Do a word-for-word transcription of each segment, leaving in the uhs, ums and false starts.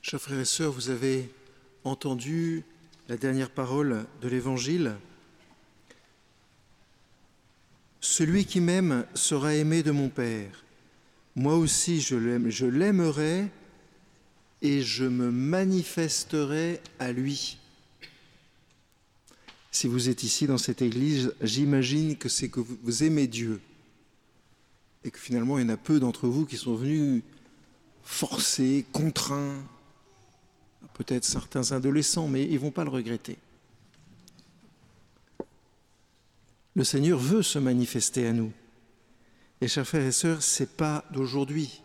Chers frères et sœurs, vous avez entendu la dernière parole de l'Évangile. Celui qui m'aime sera aimé de mon Père. Moi aussi, je l'aime, je l'aimerai et je me manifesterai à lui. Si vous êtes ici dans cette église, j'imagine que c'est que vous aimez Dieu et que finalement, il y en a peu d'entre vous qui sont venus forcés, contraints, peut-être certains adolescents, mais ils ne vont pas le regretter. Le Seigneur veut se manifester à nous. Et chers frères et sœurs, ce n'est pas d'aujourd'hui.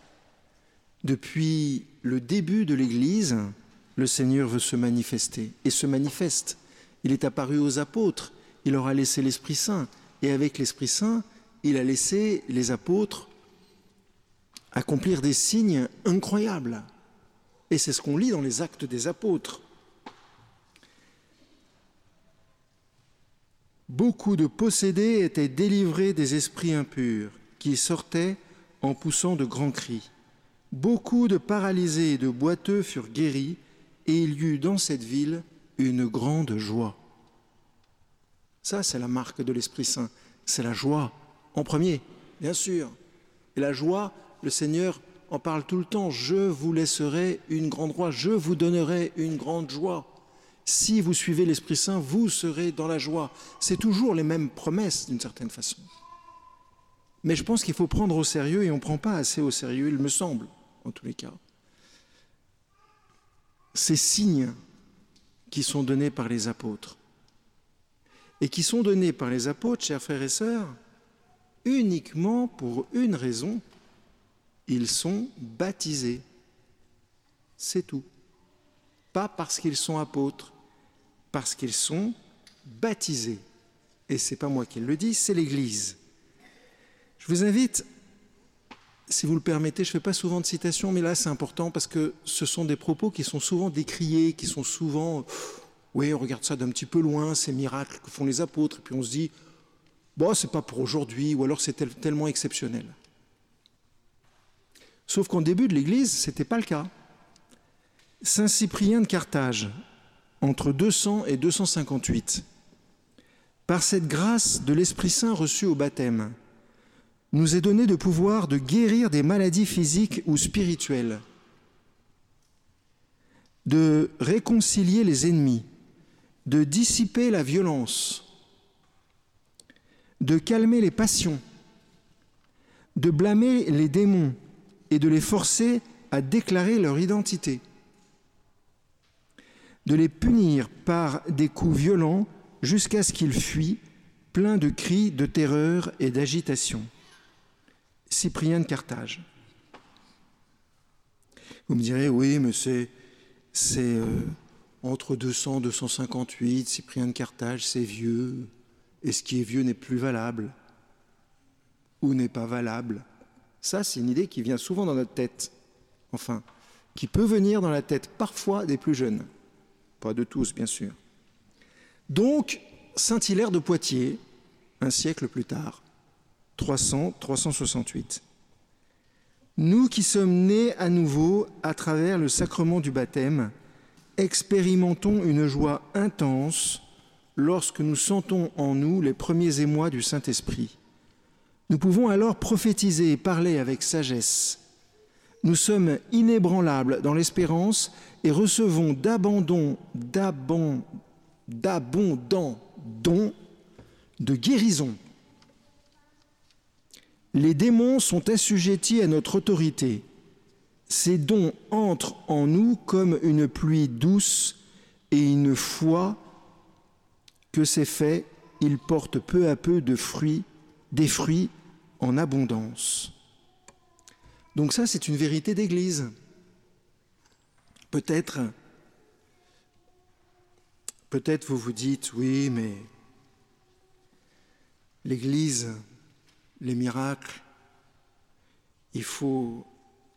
Depuis le début de l'Église, le Seigneur veut se manifester et se manifeste. Il est apparu aux apôtres, il leur a laissé l'Esprit Saint. Et avec l'Esprit Saint, il a laissé les apôtres accomplir des signes incroyables. Et c'est ce qu'on lit dans les Actes des Apôtres. Beaucoup de possédés étaient délivrés des esprits impurs, qui sortaient en poussant de grands cris. Beaucoup de paralysés et de boiteux furent guéris, et il y eut dans cette ville une grande joie. Ça, c'est la marque de l'Esprit Saint. C'est la joie, en premier, bien sûr. Et la joie, le Seigneur en parle tout le temps. Je vous laisserai une grande joie, je vous donnerai une grande joie. Si vous suivez l'Esprit Saint, vous serez dans la joie. C'est toujours les mêmes promesses, d'une certaine façon. Mais je pense qu'il faut prendre au sérieux, et on ne prend pas assez au sérieux, il me semble, en tous les cas. Ces signes qui sont donnés par les apôtres, et qui sont donnés par les apôtres, chers frères et sœurs, uniquement pour une raison: ils sont baptisés. C'est tout. Pas parce qu'ils sont apôtres, parce qu'ils sont baptisés. Et ce n'est pas moi qui le dis, c'est l'Église. Je vous invite, si vous le permettez, je ne fais pas souvent de citations, mais là c'est important parce que ce sont des propos qui sont souvent décriés, qui sont souvent, oui, on regarde ça d'un petit peu loin, ces miracles que font les apôtres, et puis on se dit, bon, c'est pas pour aujourd'hui, ou alors c'est tel, tellement exceptionnel. Sauf qu'en début de l'Église, ce n'était pas le cas. Saint Cyprien de Carthage, entre deux cents et deux cent cinquante-huit, par cette grâce de l'Esprit Saint reçu au baptême, nous est donné de pouvoir de guérir des maladies physiques ou spirituelles, de réconcilier les ennemis, de dissiper la violence, de calmer les passions, de blâmer les démons et de les forcer à déclarer leur identité, de les punir par des coups violents jusqu'à ce qu'ils fuient, pleins de cris, de terreur et d'agitation. Cyprien de Carthage. Vous me direz, oui, mais c'est, c'est euh, entre deux cents et deux cent cinquante-huit, Cyprien de Carthage, c'est vieux, et ce qui est vieux n'est plus valable, ou n'est pas valable. Ça, c'est une idée qui vient souvent dans notre tête, enfin, qui peut venir dans la tête parfois des plus jeunes. Pas de tous, bien sûr. Donc, saint Hilaire de Poitiers, un siècle plus tard, trois cents à trois cent soixante-huit. Nous qui sommes nés à nouveau à travers le sacrement du baptême, expérimentons une joie intense lorsque nous sentons en nous les premiers émois du Saint-Esprit. Nous pouvons alors prophétiser et parler avec sagesse. Nous sommes inébranlables dans l'espérance et recevons d'abandon, d'abon, d'abondants dons de guérison. Les démons sont assujettis à notre autorité. Ces dons entrent en nous comme une pluie douce et une fois que c'est fait, ils portent peu à peu de fruits, des fruits en abondance. Donc ça, c'est une vérité d'Église. Peut-être, peut-être vous vous dites, oui, mais l'Église, les miracles, il faut,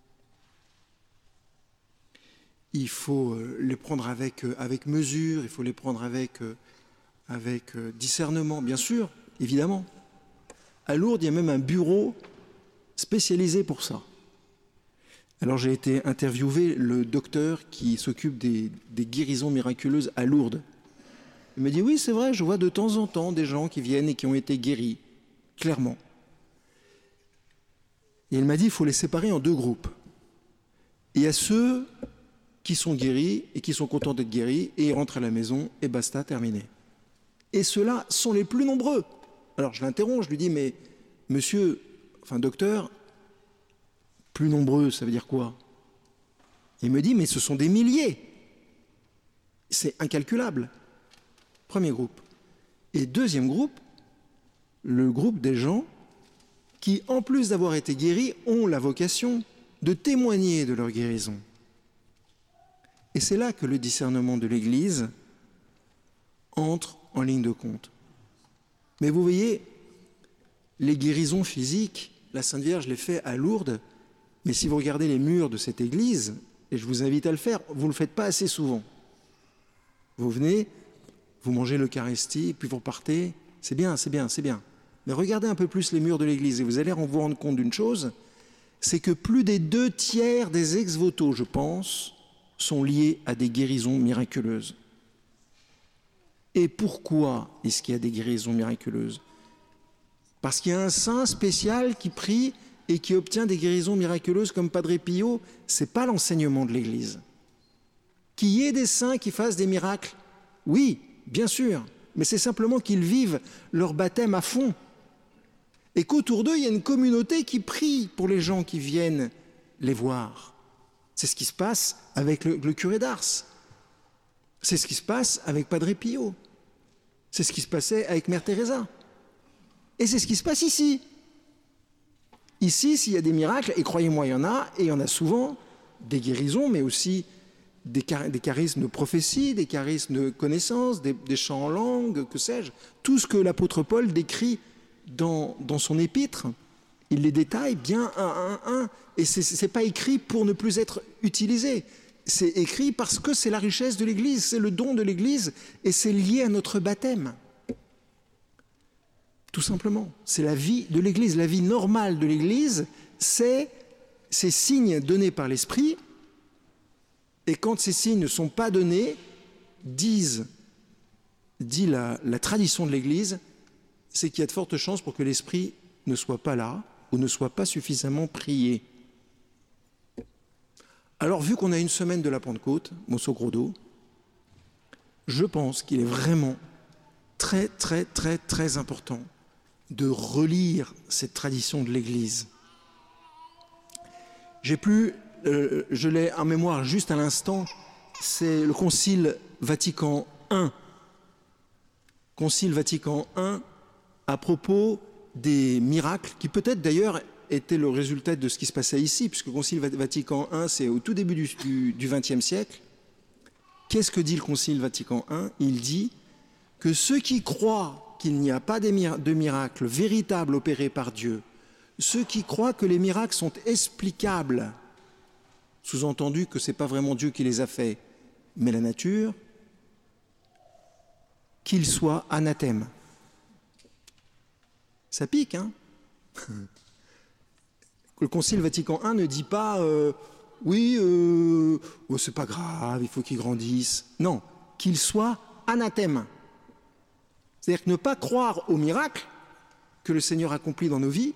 il faut les prendre avec, avec mesure, il faut les prendre avec, avec discernement, bien sûr, évidemment. À Lourdes, il y a même un bureau spécialisé pour ça. Alors j'ai été interviewé le docteur qui s'occupe des, des guérisons miraculeuses à Lourdes. Il me dit oui, c'est vrai, je vois de temps en temps des gens qui viennent et qui ont été guéris, clairement. Et il m'a dit il faut les séparer en deux groupes. Il y a ceux qui sont guéris et qui sont contents d'être guéris et ils rentrent à la maison et basta, terminé. Et ceux-là sont les plus nombreux. Alors je l'interromps, je lui dis mais monsieur, enfin docteur, plus nombreux, ça veut dire quoi? Il me dit mais ce sont des milliers. C'est incalculable. Premier groupe. Et deuxième groupe, le groupe des gens qui, en plus d'avoir été guéris, ont la vocation de témoigner de leur guérison. Et c'est là que le discernement de l'Église entre en ligne de compte. Mais vous voyez, les guérisons physiques, la Sainte Vierge les fait à Lourdes, mais si vous regardez les murs de cette Église, et je vous invite à le faire, vous ne le faites pas assez souvent. Vous venez, vous mangez l'Eucharistie, puis vous repartez, c'est bien, c'est bien, c'est bien. Mais regardez un peu plus les murs de l'Église et vous allez vous rendre compte d'une chose, c'est que plus des deux tiers des ex-voto, je pense, sont liés à des guérisons miraculeuses. Et pourquoi est-ce qu'il y a des guérisons miraculeuses? Parce qu'il y a un saint spécial qui prie et qui obtient des guérisons miraculeuses comme Padre Pio. Ce n'est pas l'enseignement de l'Église. Qu'il y ait des saints qui fassent des miracles, oui, bien sûr, mais c'est simplement qu'ils vivent leur baptême à fond. Et qu'autour d'eux, il y a une communauté qui prie pour les gens qui viennent les voir. C'est ce qui se passe avec le, le curé d'Ars. C'est ce qui se passe avec Padre Pio. C'est ce qui se passait avec Mère Teresa. Et c'est ce qui se passe ici. Ici, s'il y a des miracles, et croyez-moi, il y en a, et il y en a souvent, des guérisons, mais aussi des, char- des charismes de prophétie, des charismes de connaissance, des, des chants en langue, que sais-je. Tout ce que l'apôtre Paul décrit dans, dans son épître, il les détaille bien un à un, un, et ce n'est pas écrit pour ne plus être utilisé. C'est écrit parce que c'est la richesse de l'Église, c'est le don de l'Église, et c'est lié à notre baptême. Tout simplement, c'est la vie de l'Église. La vie normale de l'Église, c'est ces signes donnés par l'Esprit, et quand ces signes ne sont pas donnés, disent, dit la, la tradition de l'Église, c'est qu'il y a de fortes chances pour que l'Esprit ne soit pas là, ou ne soit pas suffisamment prié. Alors, vu qu'on a une semaine de la Pentecôte, Mosso Grodo, je pense qu'il est vraiment très, très, très, très important de relire cette tradition de l'Église. J'ai plus, euh, je l'ai en mémoire juste à l'instant, c'est le Concile Vatican un. Concile Vatican un à propos des miracles, qui peut-être d'ailleurs était le résultat de ce qui se passait ici, puisque le Concile Vatican un, c'est au tout début du, du, du vingtième siècle. Qu'est-ce que dit le Concile Vatican un? Il dit que ceux qui croient qu'il n'y a pas de miracles véritables opérés par Dieu, ceux qui croient que les miracles sont explicables, sous-entendu que ce n'est pas vraiment Dieu qui les a faits, mais la nature, qu'ils soient anathèmes. Ça pique, hein? Le Concile Vatican un ne dit pas euh, « oui, euh, oh, c'est pas grave, il faut qu'ils grandissent ». Non, qu'ils soient anathèmes. C'est-à-dire que ne pas croire aux miracles que le Seigneur accomplit dans nos vies,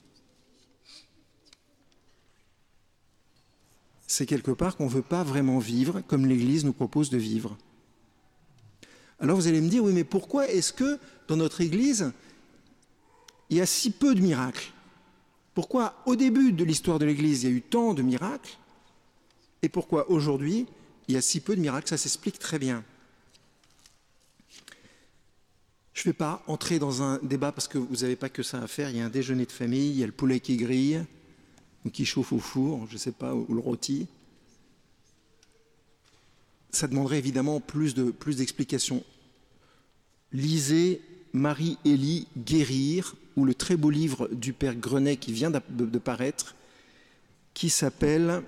c'est quelque part qu'on ne veut pas vraiment vivre comme l'Église nous propose de vivre. Alors vous allez me dire, oui, mais pourquoi est-ce que dans notre Église, il y a si peu de miracles? Pourquoi au début de l'histoire de l'Église, il y a eu tant de miracles? Et pourquoi aujourd'hui, il y a si peu de miracles? Ça s'explique très bien. Je ne vais pas entrer dans un débat parce que vous n'avez pas que ça à faire. Il y a un déjeuner de famille, il y a le poulet qui grille, ou qui chauffe au four, je ne sais pas, ou le rôti. Ça demanderait évidemment plus de, plus d'explications. Lisez Marie-Élie Guérir, ou le très beau livre du père Grenet qui vient de, de, de paraître, qui s'appelle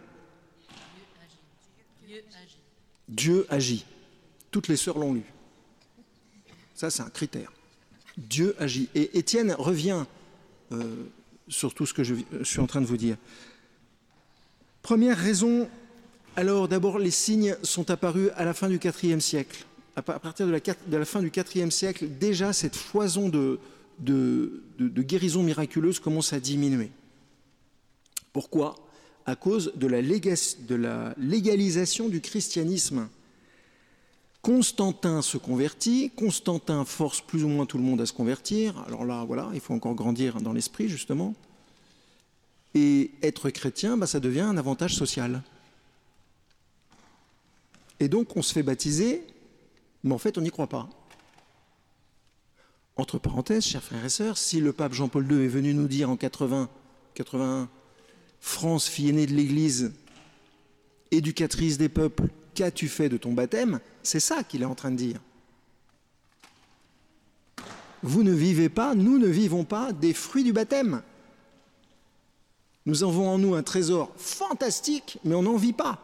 Dieu agit. Dieu agit. Toutes les sœurs l'ont lu. Ça, c'est un critère. Dieu agit. Et Étienne revient euh, sur tout ce que je, je suis en train de vous dire. Première raison, alors d'abord les signes sont apparus à la fin du quatrième siècle. À partir de la, de la fin du quatrième siècle, déjà cette foison de, de, de, de guérison miraculeuse commence à diminuer. Pourquoi ? À cause de la, léga- de la légalisation du christianisme. Constantin se convertit, Constantin force plus ou moins tout le monde à se convertir. Alors là, voilà, il faut encore grandir dans l'esprit, justement. Et être chrétien, bah, ça devient un avantage social. Et donc, on se fait baptiser, mais en fait, on n'y croit pas. Entre parenthèses, chers frères et sœurs, si le pape Jean-Paul deux est venu nous dire en quatre-vingts, quatre-vingt-un, France, fille aînée de l'Église, éducatrice des peuples, qu'as-tu fait de ton baptême ? C'est ça qu'il est en train de dire. Vous ne vivez pas, nous ne vivons pas des fruits du baptême. Nous avons en nous un trésor fantastique, mais on n'en vit pas.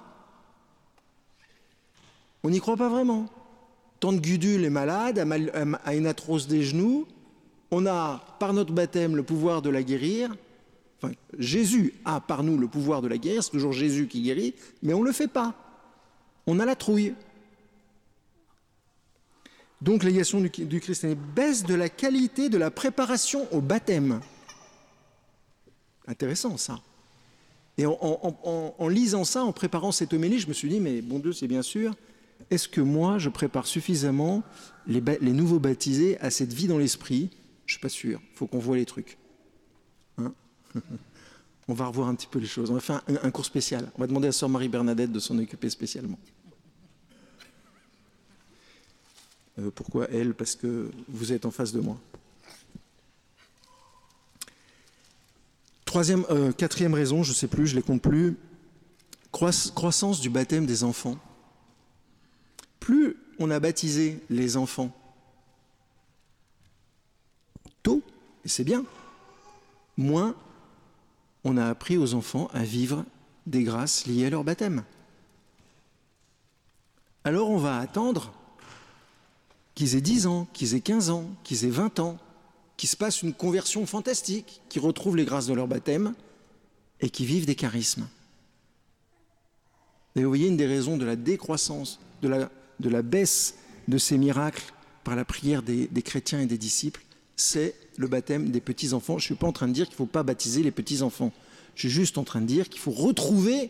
On n'y croit pas vraiment. Tante Gudule est malade, a une arthrose des genoux. On a, par notre baptême, le pouvoir de la guérir. Enfin, Jésus a par nous le pouvoir de la guérir. C'est toujours Jésus qui guérit, mais on ne le fait pas. On a la trouille. Donc, l'égation du, du christianisme baisse de la qualité de la préparation au baptême. Intéressant, ça. Et en, en, en, en lisant ça, en préparant cette homélie, je me suis dit, mais bon Dieu, c'est bien sûr, est-ce que moi, je prépare suffisamment les, les nouveaux baptisés à cette vie dans l'esprit ? Je ne suis pas sûr. Il faut qu'on voit les trucs. Hein ? On va revoir un petit peu les choses. On va faire un, un cours spécial. On va demander à sœur Marie-Bernadette de s'en occuper spécialement. Euh, pourquoi elle ? Parce que vous êtes en face de moi. Troisième, euh, quatrième raison, je ne sais plus, je ne les compte plus. Croiss- croissance du baptême des enfants. Plus on a baptisé les enfants tôt, et c'est bien, moins on a appris aux enfants à vivre des grâces liées à leur baptême. Alors on va attendre qu'ils aient dix ans, qu'ils aient quinze ans, qu'ils aient vingt ans, qu'il se passe une conversion fantastique, qu'ils retrouvent les grâces de leur baptême et qu'ils vivent des charismes. Et vous voyez, une des raisons de la décroissance, de la, de la baisse de ces miracles par la prière des, des chrétiens et des disciples, c'est le baptême des petits-enfants. Je ne suis pas en train de dire qu'il ne faut pas baptiser les petits-enfants. Je suis juste en train de dire qu'il faut retrouver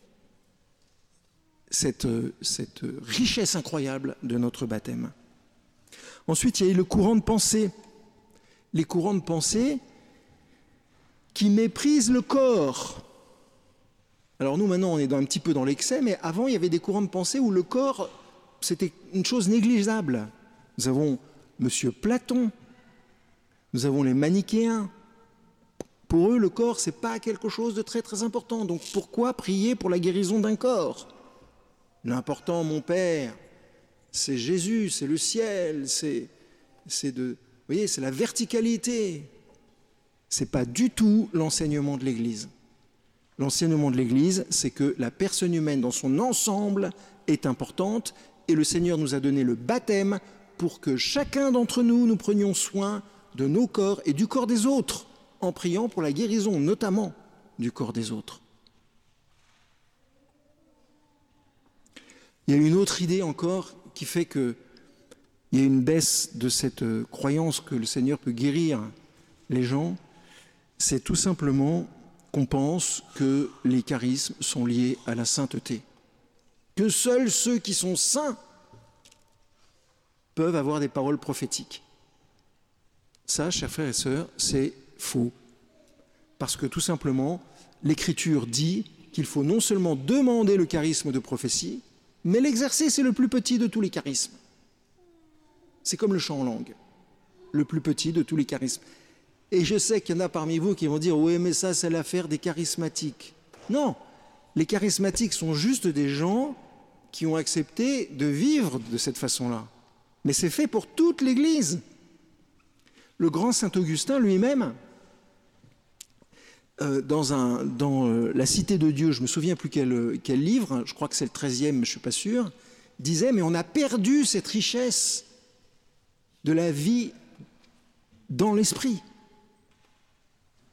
cette, cette richesse incroyable de notre baptême. Ensuite, il y a eu le courant de pensée. Les courants de pensée qui méprisent le corps. Alors nous, maintenant, on est dans, un petit peu dans l'excès, mais avant, il y avait des courants de pensée où le corps, c'était une chose négligeable. Nous avons Monsieur Platon, nous avons les manichéens. Pour eux, le corps, ce n'est pas quelque chose de très très important. Donc pourquoi prier pour la guérison d'un corps ? L'important, mon Père, c'est Jésus, c'est le ciel, c'est, c'est de... Vous voyez, c'est la verticalité. Ce n'est pas du tout l'enseignement de l'Église. L'enseignement de l'Église, c'est que la personne humaine dans son ensemble est importante et le Seigneur nous a donné le baptême pour que chacun d'entre nous, nous prenions soin de nos corps et du corps des autres en priant pour la guérison, notamment du corps des autres. Il y a une autre idée encore qui fait qu'il y a une baisse de cette croyance que le Seigneur peut guérir les gens, c'est tout simplement qu'on pense que les charismes sont liés à la sainteté, que seuls ceux qui sont saints peuvent avoir des paroles prophétiques. Ça, chers frères et sœurs, c'est faux. Parce que tout simplement, l'Écriture dit qu'il faut non seulement demander le charisme de prophétie, mais l'exercer, c'est le plus petit de tous les charismes. C'est comme le chant en langue, le plus petit de tous les charismes. Et je sais qu'il y en a parmi vous qui vont dire « Oui, mais ça, c'est l'affaire des charismatiques. » Non, les charismatiques sont juste des gens qui ont accepté de vivre de cette façon-là. Mais c'est fait pour toute l'Église. Le grand saint Augustin lui-même, euh, dans, un, dans euh, La Cité de Dieu, je ne me souviens plus quel, quel livre, je crois que c'est le treizième, mais je ne suis pas sûr, disait « Mais on a perdu cette richesse de la vie dans l'esprit. »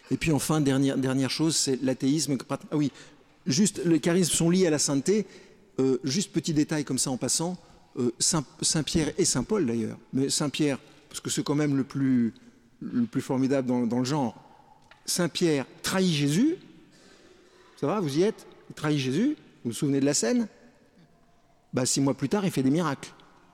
Et puis enfin, dernière, dernière chose, c'est l'athéisme. Ah oui, juste, les charismes sont liés à la sainteté. Euh, juste petit détail comme ça en passant, euh, Saint, Saint-Pierre et Saint-Paul d'ailleurs, mais Saint-Pierre, parce que c'est quand même le plus, le plus formidable dans, dans le genre, Saint-Pierre trahit Jésus, ça va, vous y êtes? Il trahit Jésus, vous vous souvenez de la scène? Bah, six mois plus tard, il fait des miracles.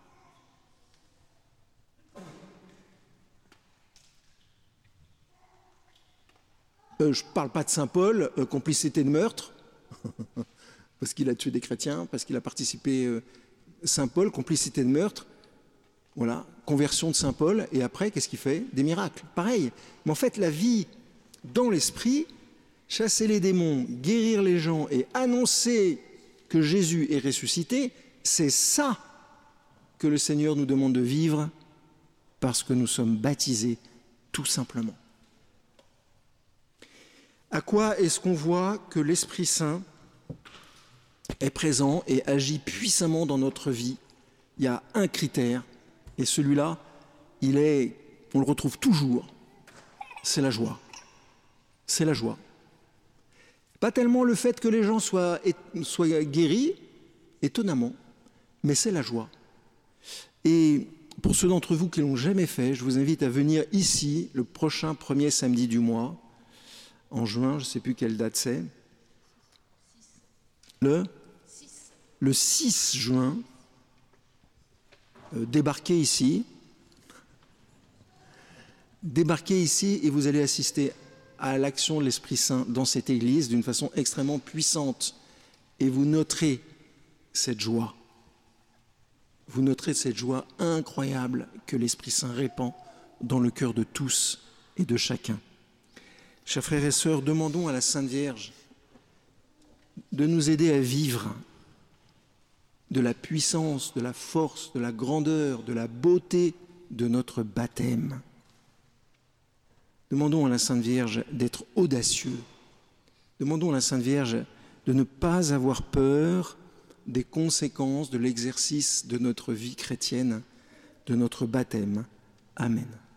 Euh, je ne parle pas de Saint-Paul, euh, complicité de meurtre, parce qu'il a tué des chrétiens, parce qu'il a participé, euh, Saint-Paul, complicité de meurtre, voilà, conversion de Saint-Paul, et après, qu'est-ce qu'il fait? Des miracles, pareil. Mais en fait, la vie dans l'esprit, chasser les démons, guérir les gens et annoncer que Jésus est ressuscité, c'est ça que le Seigneur nous demande de vivre, parce que nous sommes baptisés, tout simplement. À quoi est-ce qu'on voit que l'Esprit Saint est présent et agit puissamment dans notre vie? Il y a un critère, et celui-là, il est, on le retrouve toujours, c'est la joie. C'est la joie. Pas tellement le fait que les gens soient, soient guéris, étonnamment, mais c'est la joie. Et pour ceux d'entre vous qui ne l'ont jamais fait, je vous invite à venir ici le prochain premier samedi du mois, en juin, je ne sais plus quelle date c'est, le, le six juin, euh, débarquez ici, débarquez ici et vous allez assister à l'action de l'Esprit Saint dans cette église d'une façon extrêmement puissante. Et vous noterez cette joie. Vous noterez cette joie incroyable que l'Esprit Saint répand dans le cœur de tous et de chacun. Chers frères et sœurs, demandons à la Sainte Vierge de nous aider à vivre de la puissance, de la force, de la grandeur, de la beauté de notre baptême. Demandons à la Sainte Vierge d'être audacieux. Demandons à la Sainte Vierge de ne pas avoir peur des conséquences de l'exercice de notre vie chrétienne, de notre baptême. Amen.